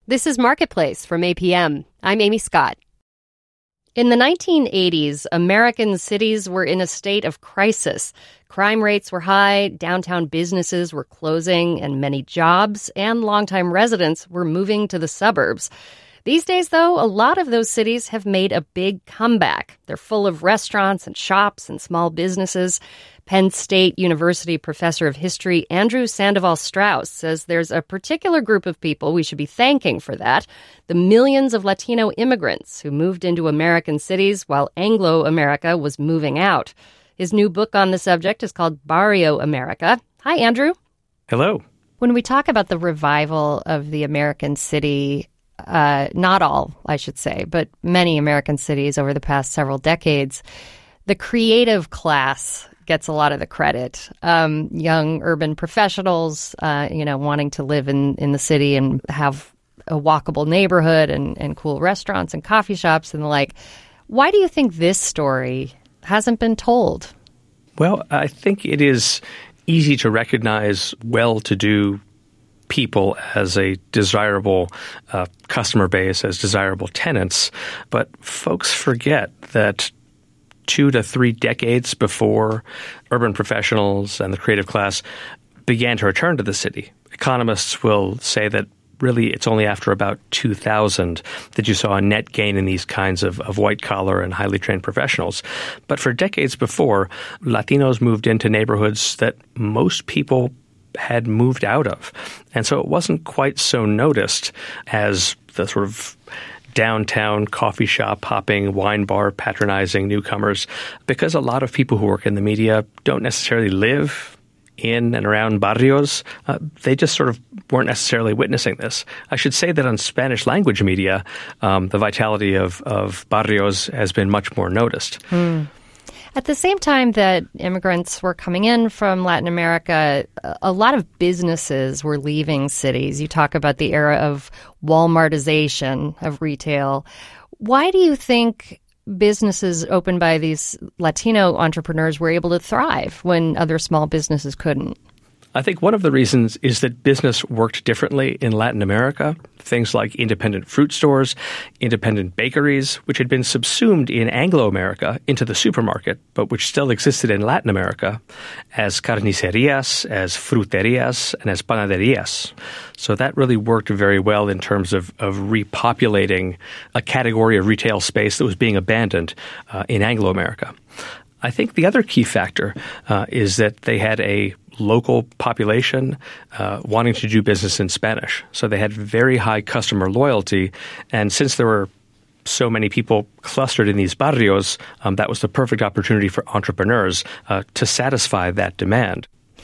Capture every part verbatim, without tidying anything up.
This is Marketplace from A P M. I'm Amy Scott. In the nineteen eighties, American cities were in a state of crisis. Crime rates were high, downtown businesses were closing, and many jobs and longtime residents were moving to the suburbs. These days, though, a lot of those cities have made a big comeback. They're full of restaurants and shops and small businesses. Penn State University professor of history Andrew Sandoval Strauss says there's a particular group of people we should be thanking for that, the millions of Latino immigrants who moved into American cities while Anglo-America was moving out. His new book on the subject is called Barrio America. Hi, Andrew. Hello. When we talk about the revival of the American city, uh, not all, I should say, but many American cities over the past several decades, the creative class gets a lot of the credit. Um, young urban professionals, uh, you know, wanting to live in, in the city and have a walkable neighborhood and, and cool restaurants and coffee shops and the like. Why do you think this story hasn't been told? Well, I think it is easy to recognize well-to-do people as a desirable uh, customer base, as desirable tenants. But folks forget that two to three decades before urban professionals and the creative class began to return to the city, economists will say that really it's only after about two thousand that you saw a net gain in these kinds of, of white-collar and highly trained professionals. But for decades before, Latinos moved into neighborhoods that most people had moved out of. And so it wasn't quite so noticed as the sort of downtown coffee shop hopping, wine bar patronizing newcomers, because a lot of people who work in the media don't necessarily live in and around barrios. Uh, they just sort of weren't necessarily witnessing this. I should say that on Spanish language media, um, the vitality of, of barrios has been much more noticed. Hmm. At the same time that immigrants were coming in from Latin America, a lot of businesses were leaving cities. You talk about the era of Walmartization of retail. Why do you think businesses opened by these Latino entrepreneurs were able to thrive when other small businesses couldn't? I think one of the reasons is that business worked differently in Latin America. Things like independent fruit stores, independent bakeries, which had been subsumed in Anglo-America into the supermarket, but which still existed in Latin America as carnicerias, as fruterias, and as panaderias. So that really worked very well in terms of, of repopulating a category of retail space that was being abandoned uh, in Anglo-America. I think the other key factor uh, is that they had a local population uh, wanting to do business in Spanish. So they had very high customer loyalty. And since there were so many people clustered in these barrios, um, that was the perfect opportunity for entrepreneurs uh, to satisfy that demand.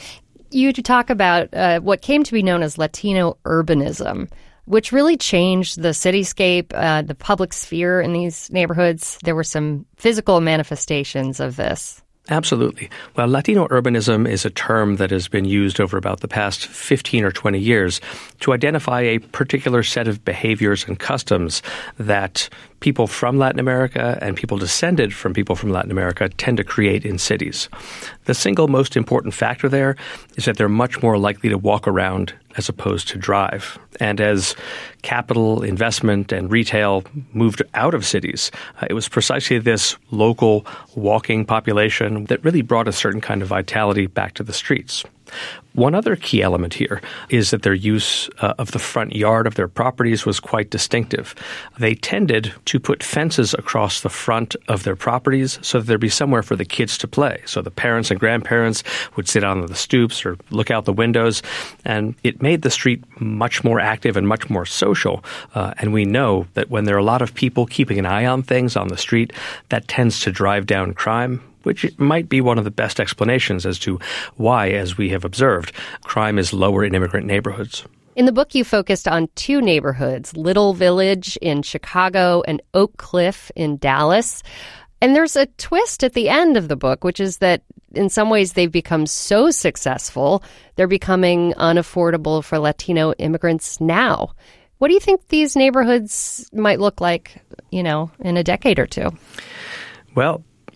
You talk about uh, what came to be known as Latino urbanism, which really changed the cityscape, uh, the public sphere in these neighborhoods. There were some physical manifestations of this. Absolutely. Well, Latino urbanism is a term that has been used over about the past fifteen or twenty years to identify a particular set of behaviors and customs that people from Latin America and people descended from people from Latin America tend to create in cities. The single most important factor there is that they're much more likely to walk around as opposed to drive. And as capital, investment, and retail moved out of cities, uh, it was precisely this local walking population that really brought a certain kind of vitality back to the streets. One other key element here is that their use uh, of the front yard of their properties was quite distinctive. They tended to put fences across the front of their properties so that there'd be somewhere for the kids to play. So the parents and grandparents would sit on the stoops or look out the windows, and it made the street much more active and much more social. Uh, and we know that when there are a lot of people keeping an eye on things on the street, that tends to drive down crime, which might be one of the best explanations as to why, as we have observed, crime is lower in immigrant neighborhoods. In the book, you focused on two neighborhoods, Little Village in Chicago and Oak Cliff in Dallas. And there's a twist at the end of the book, which is that in some ways they've become so successful, they're becoming unaffordable for Latino immigrants now. What do you think these neighborhoods might look like, you know, in a decade or two? Well,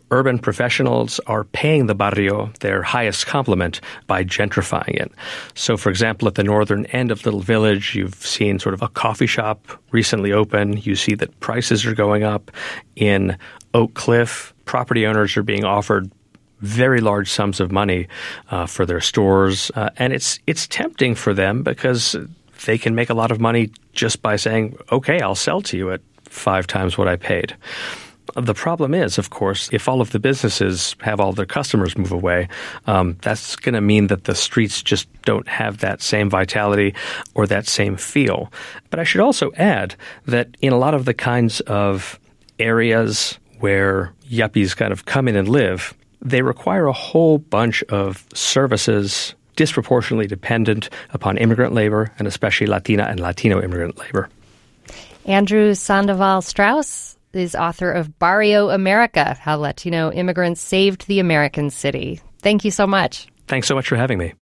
urban professionals are paying the barrio their highest compliment by gentrifying it. So, for example, at the northern end of Little Village, you've seen sort of a coffee shop recently open. You see that prices are going up. In Oak Cliff, property owners are being offered very large sums of money uh, for their stores. Uh, and it's it's tempting for them because they can make a lot of money just by saying, okay, I'll sell to you at five times what I paid. The problem is, of course, if all of the businesses have all their customers move away, um, that's going to mean that the streets just don't have that same vitality or that same feel. But I should also add that in a lot of the kinds of areas where yuppies kind of come in and live, they require a whole bunch of services disproportionately dependent upon immigrant labor, and especially Latina and Latino immigrant labor. Andrew Sandoval Strauss is author of Barrio America, How Latino Immigrants Saved the American City. Thank you so much. Thanks so much for having me.